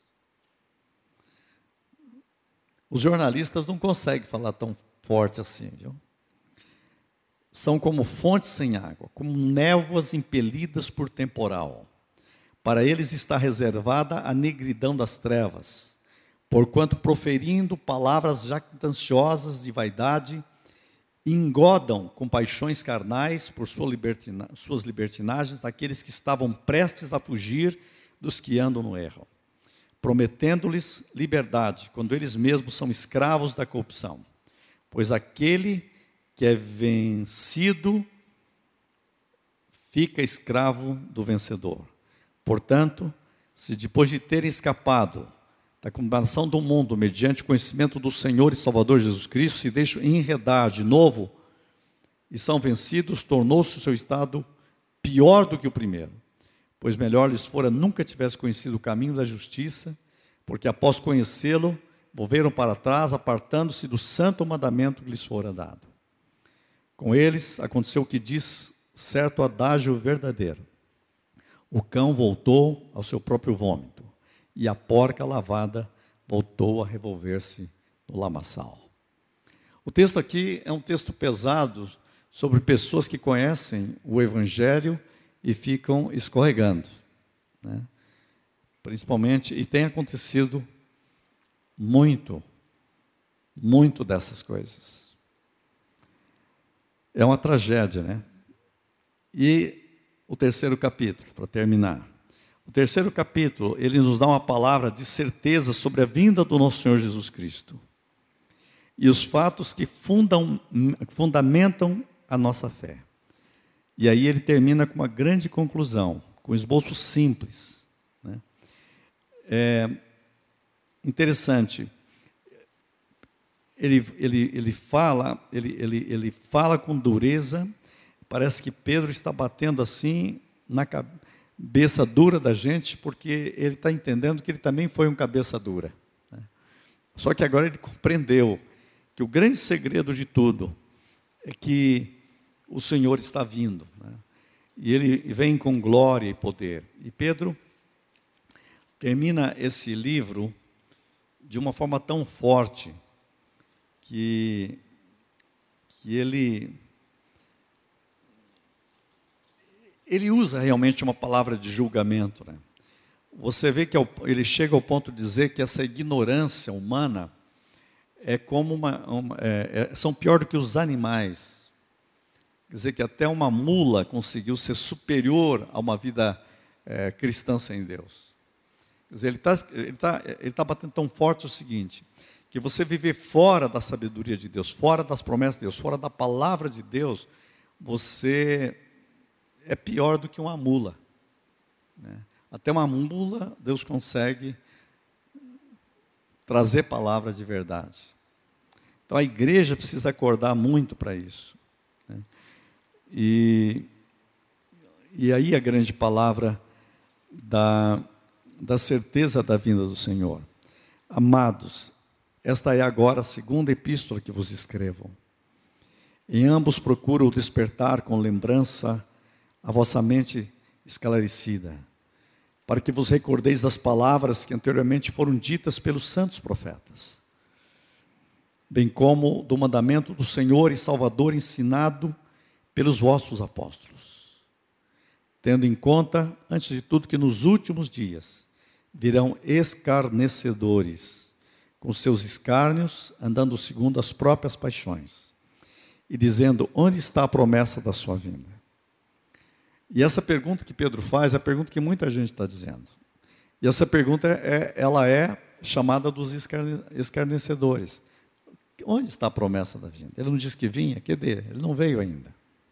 Os jornalistas não conseguem falar tão forte assim, viu? São como fontes sem água, como névoas impelidas por temporal. Para eles está reservada a negridão das trevas, porquanto proferindo palavras jactanciosas de vaidade, engodam com paixões carnais por sua libertina, suas libertinagens aqueles que estavam prestes a fugir dos que andam no erro, prometendo-lhes liberdade, quando eles mesmos são escravos da corrupção. Pois aquele que é vencido fica escravo do vencedor. Portanto, se depois de terem escapado da condenação do mundo, mediante o conhecimento do Senhor e Salvador Jesus Cristo, se deixam enredar de novo e são vencidos, tornou-se o seu estado pior do que o primeiro. Pois melhor lhes fora nunca tivesse conhecido o caminho da justiça, porque após conhecê-lo, volveram para trás, apartando-se do santo mandamento que lhes fora dado. Com eles aconteceu o que diz certo adágio verdadeiro: o cão voltou ao seu próprio vômito, e a porca lavada voltou a revolver-se no lamaçal. O texto aqui é um texto pesado sobre pessoas que conhecem o Evangelho e ficam escorregando, né? Principalmente, e tem acontecido muito, muito dessas coisas. É uma tragédia, né? E o terceiro capítulo, para terminar. O terceiro capítulo, ele nos dá uma palavra de certeza sobre a vinda do nosso Senhor Jesus Cristo e os fatos que fundam, fundamentam a nossa fé. E aí ele termina com uma grande conclusão, com um esboço simples, né? É interessante. Ele, ele, ele, fala, ele, ele, ele fala com dureza. Parece que Pedro está batendo assim na cabeça dura da gente, porque ele está entendendo que ele também foi um cabeça dura, né? Só que agora ele compreendeu que o grande segredo de tudo é que o Senhor está vindo, né? E ele vem com glória e poder. E Pedro termina esse livro de uma forma tão forte que, que ele, ele usa realmente uma palavra de julgamento, né? Você vê que ele chega ao ponto de dizer que essa ignorância humana é como uma, uma é, é, são pior do que os animais. Quer dizer que até uma mula conseguiu ser superior a uma vida é, cristã sem Deus. Quer dizer, ele está ele tá, ele tá batendo tão forte o seguinte, que você viver fora da sabedoria de Deus, fora das promessas de Deus, fora da palavra de Deus, você é pior do que uma mula, né? Até uma mula, Deus consegue trazer palavras de verdade. Então a igreja precisa acordar muito para isso, né? E, e aí a grande palavra da, da certeza da vinda do Senhor. Amados, esta é agora a segunda epístola que vos escrevo. Em ambos procuro despertar com lembrança a vossa mente esclarecida, para que vos recordeis das palavras que anteriormente foram ditas pelos santos profetas, bem como do mandamento do Senhor e Salvador ensinado pelos vossos apóstolos, tendo em conta, antes de tudo, que nos últimos dias virão escarnecedores, com seus escárnios, andando segundo as próprias paixões, e dizendo: onde está a promessa da sua vinda? E essa pergunta que Pedro faz é a pergunta que muita gente está dizendo. E essa pergunta, é, ela é chamada dos escarne, escarnecedores. Onde está a promessa da vinda? Ele não disse que vinha? Cadê? Ele não veio ainda.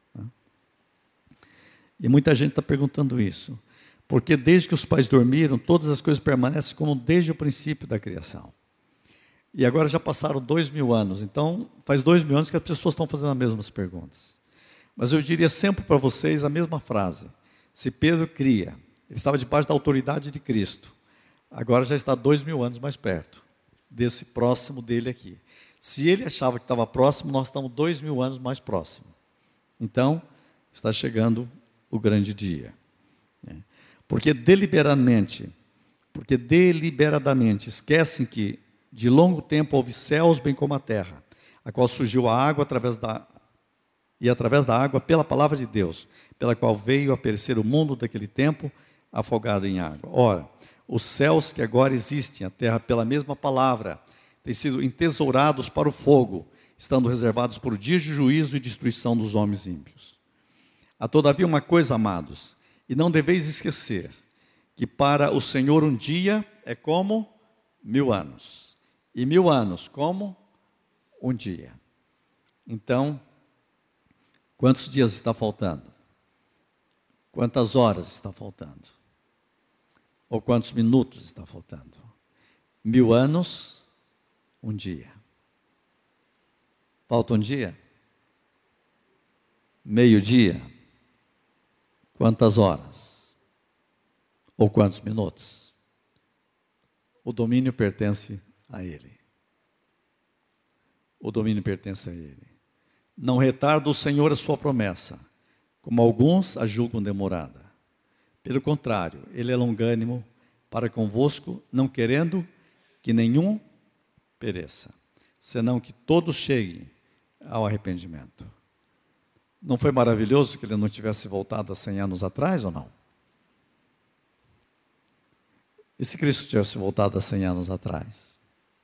E muita gente está perguntando isso. Porque desde que os pais dormiram, todas as coisas permanecem como desde o princípio da criação. E agora já passaram dois mil anos. Então, faz dois mil anos que as pessoas estão fazendo as mesmas perguntas. Mas eu diria sempre para vocês a mesma frase. Se Pedro cria, ele estava debaixo da autoridade de Cristo. Agora já está dois mil anos mais perto desse próximo dele aqui. Se ele achava que estava próximo, nós estamos dois mil anos mais próximo. Então, está chegando o grande dia. Porque deliberadamente, porque deliberadamente esquecem que de longo tempo houve céus bem como a terra, a qual surgiu a água através da e através da água pela palavra de Deus, pela qual veio a perecer o mundo daquele tempo, afogado em água. Ora, os céus que agora existem, a terra pela mesma palavra, têm sido entesourados para o fogo, estando reservados para o dia de juízo e destruição dos homens ímpios. Há todavia uma coisa, amados, e não deveis esquecer, que para o Senhor um dia é como mil anos, e mil anos como um dia. Então, quantos dias está faltando? Quantas horas está faltando? Ou quantos minutos está faltando? Mil anos, um dia. Falta um dia? Meio-dia? Quantas horas? Ou quantos minutos? O domínio pertence a Ele. O domínio pertence a Ele. Não retarda o Senhor a sua promessa, como alguns a julgam demorada. Pelo contrário, Ele é longânimo para convosco, não querendo que nenhum pereça, senão que todos cheguem ao arrependimento. Não foi maravilhoso que Ele não tivesse voltado há cem anos atrás ou não? E se Cristo tivesse voltado há cem anos atrás?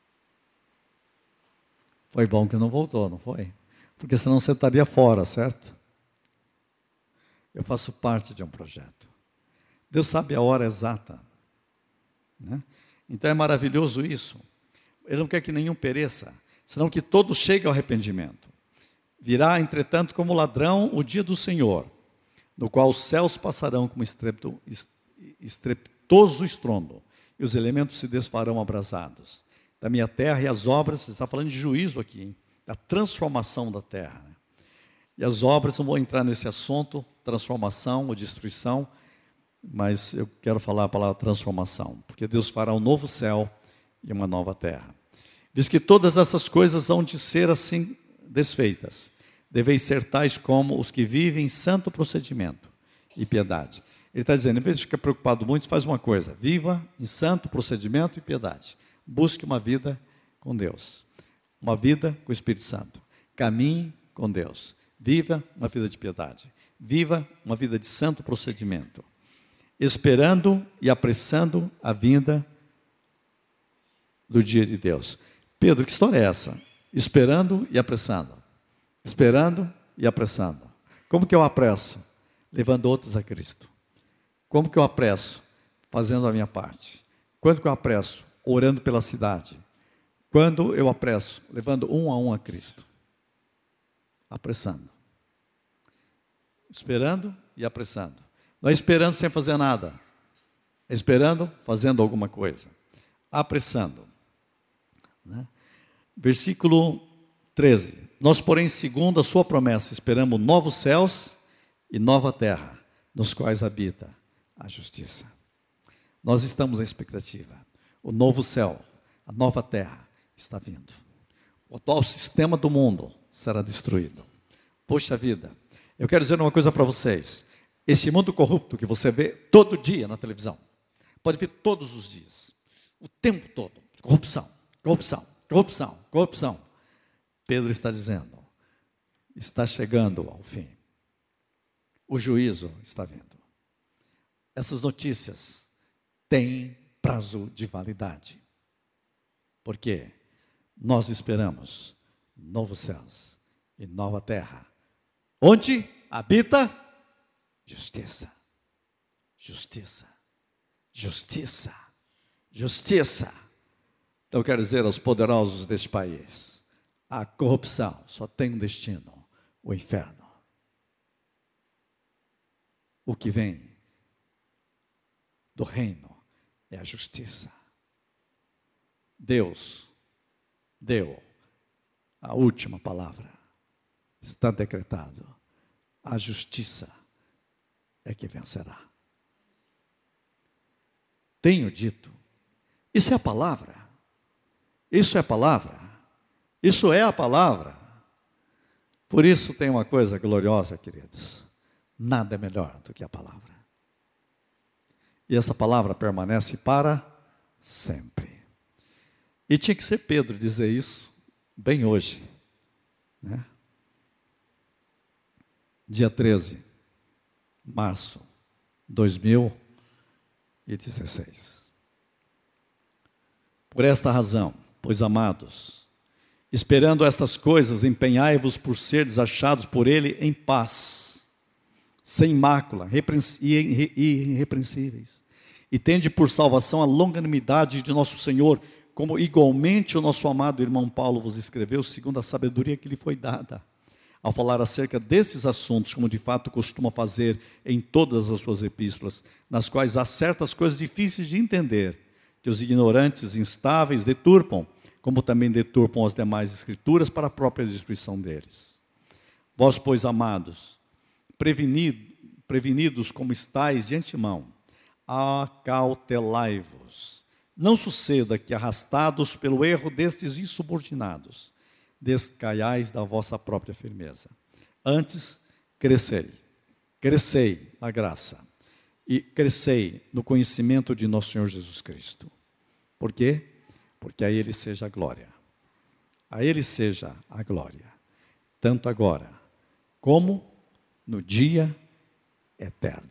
Foi bom que não voltou, não foi? Porque senão você estaria fora, certo? Eu faço parte de um projeto. Deus sabe a hora exata, né? Então é maravilhoso isso. Ele não quer que nenhum pereça, senão que todos cheguem ao arrependimento. Virá, entretanto, como ladrão o dia do Senhor, no qual os céus passarão como estrepto, estrepitoso estrondo, e os elementos se desfarão abrasados. Da minha terra e as obras, está falando de juízo aqui, hein? Da transformação da terra, né? E as obras, não vou entrar nesse assunto, transformação ou destruição, mas eu quero falar a palavra transformação, porque Deus fará um novo céu e uma nova terra. Diz que todas essas coisas hão de ser assim desfeitas. Deveis ser tais como os que vivem em santo procedimento e piedade. Ele está dizendo, em vez de ficar preocupado muito, faz uma coisa: viva em santo procedimento e piedade. Busque uma vida com Deus, uma vida com o Espírito Santo. Caminhe com Deus. Viva uma vida de piedade. Viva uma vida de santo procedimento, esperando e apressando a vinda do dia de Deus. Pedro, que história é essa? Esperando e apressando. Esperando e apressando. Como que eu apresso? Levando outros a Cristo. Como que eu apresso? Fazendo a minha parte. Quando que eu apresso? Orando pela cidade. Quando eu apresso? Levando um a um a Cristo. Apressando. Esperando e apressando. Não é esperando sem fazer nada. É esperando, fazendo alguma coisa. Apressando. Né? Versículo treze. Nós, porém, segundo a sua promessa, esperamos novos céus e nova terra, nos quais habita a justiça. Nós estamos em expectativa. O novo céu, a nova terra está vindo. O atual sistema do mundo será destruído. Poxa vida, eu quero dizer uma coisa para vocês. Esse mundo corrupto que você vê todo dia na televisão, pode ver todos os dias, o tempo todo, corrupção, corrupção, corrupção, corrupção. Pedro está dizendo, está chegando ao fim. O juízo está vindo. Essas notícias têm prazo de validade. Porque nós esperamos novos céus e nova terra, onde habita justiça. Justiça. Justiça. Justiça. Então eu quero dizer aos poderosos deste país, a corrupção só tem um destino, o inferno. O que vem do reino é a justiça. Deus deu a última palavra. Está decretado. A justiça é que vencerá. Tenho dito. Isso é a palavra. Isso é a palavra. Isso é a palavra. Por isso tem uma coisa gloriosa, queridos. Nada é melhor do que a palavra. E essa palavra permanece para sempre. E tinha que ser Pedro dizer isso bem hoje, né? Dia treze de março de dois mil e dezesseis. Por esta razão, pois amados, esperando estas coisas, empenhai-vos por seres achados por ele em paz, sem mácula e irrepreensíveis. E tende por salvação a longanimidade de nosso Senhor, como igualmente o nosso amado irmão Paulo vos escreveu, segundo a sabedoria que lhe foi dada, ao falar acerca desses assuntos, como de fato costuma fazer em todas as suas epístolas, nas quais há certas coisas difíceis de entender, que os ignorantes instáveis deturpam, como também deturpam as demais escrituras para a própria destruição deles. Vós, pois, amados, prevenido, prevenidos como estáis de antemão, acautelai-vos. Não suceda que, arrastados pelo erro destes insubordinados, descaiais da vossa própria firmeza. Antes, crescei, crescei na graça e crescei no conhecimento de nosso Senhor Jesus Cristo. Por quê? Porque a Ele seja a glória. A Ele seja a glória, tanto agora como no dia eterno.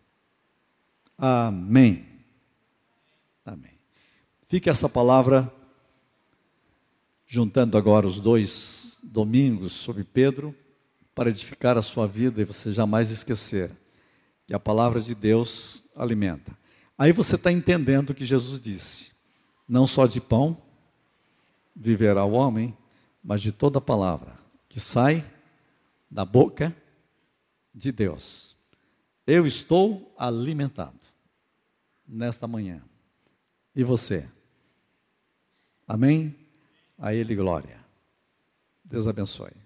Amém. Amém. Fique essa palavra, juntando agora os dois domingos sobre Pedro, para edificar a sua vida e você jamais esquecer que a palavra de Deus alimenta. Aí você está entendendo o que Jesus disse: não só de pão viverá o homem, mas de toda palavra que sai da boca de Deus. Eu estou alimentado nesta manhã. E você? Amém? A Ele glória. Deus abençoe.